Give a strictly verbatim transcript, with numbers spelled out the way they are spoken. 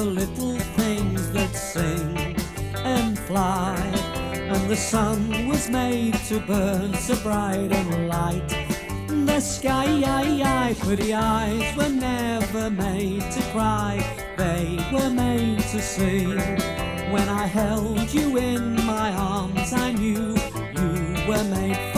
for little things that sing and fly, and the sun was made to burn so bright and light. The sky, pretty eyes, were never made to cry, they were made to sing. When I held you in my arms, I knew you were made